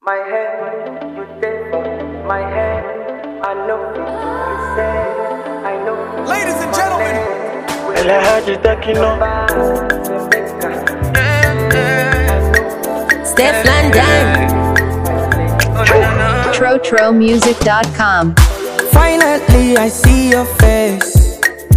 My head, you take my head. I know you say, I know. Ladies and gentlemen, Elle est hadi takino. Steph London. TroTroMusic.com. Finally, I see your face.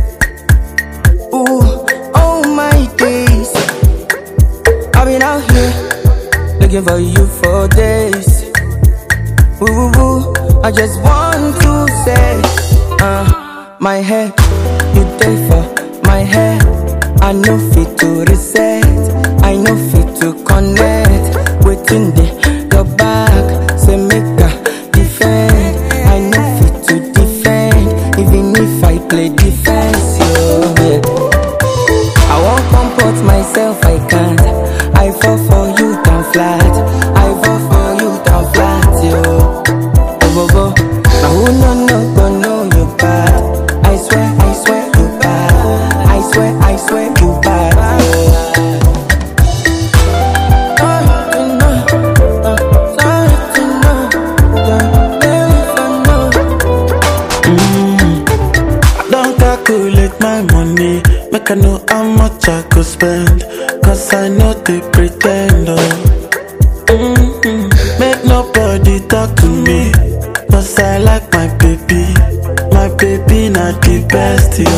Ooh, oh my days. I've been out here looking for you for days. Ooh, ooh, I just want to say, my head, you there for my head. I know fit to reset, I know fit to connect. Waiting there, go back, say make a defend. I know fit to defend, even if I play defense, yeah. I won't comport myself, I can't. I fall for you down flat, I fall for you down flat, yo. Go. Now who no know you bad. I swear you bad. I swear you bad. I don't calculate my money, make I know how much I could spend. Cause I know they pretend, Make nobody talk to me, cause I like my baby not the best, yo.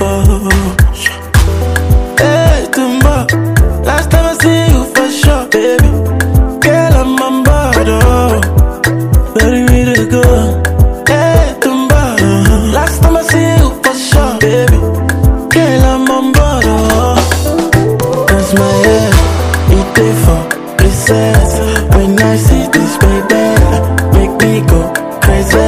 Hey, Tumba, last time I see you for sure, baby. Girl, I'm on board, ready me to go. Hey, Tumba, last time I see you for sure, baby. Girl, I'm on board, cause my head, it dey for princess. When I see this baby, make me go crazy.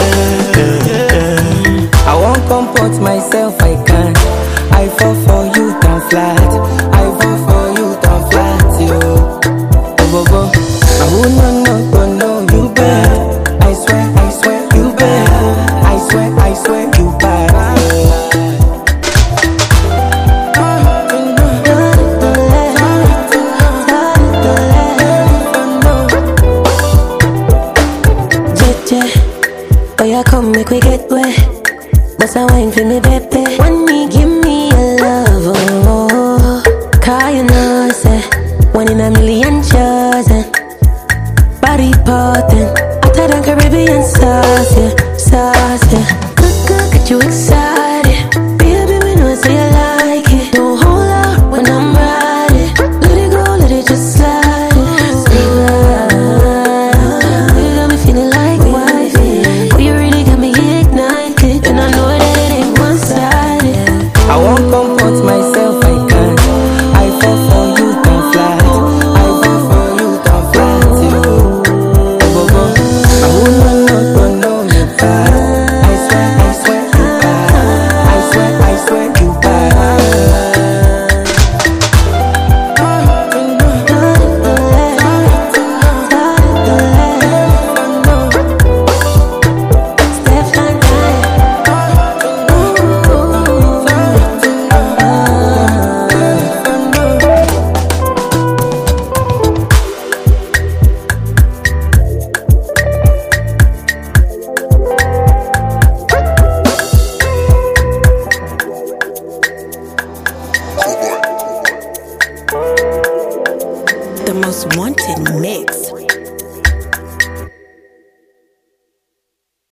I won't comport myself, I can't. I fall for you down flat. I fall for you down flat, yo. Go. Now who no you bad. I swear you bad. I swear you bad. Oh, yeah, come make we get wet. Bust a wine for me, baby. When me give me a love, oh. Cause you know, say, one in a million chosen. Body potent, hotter than Caribbean sauce, yeah. Good, get you excited. Baby, we know say you like.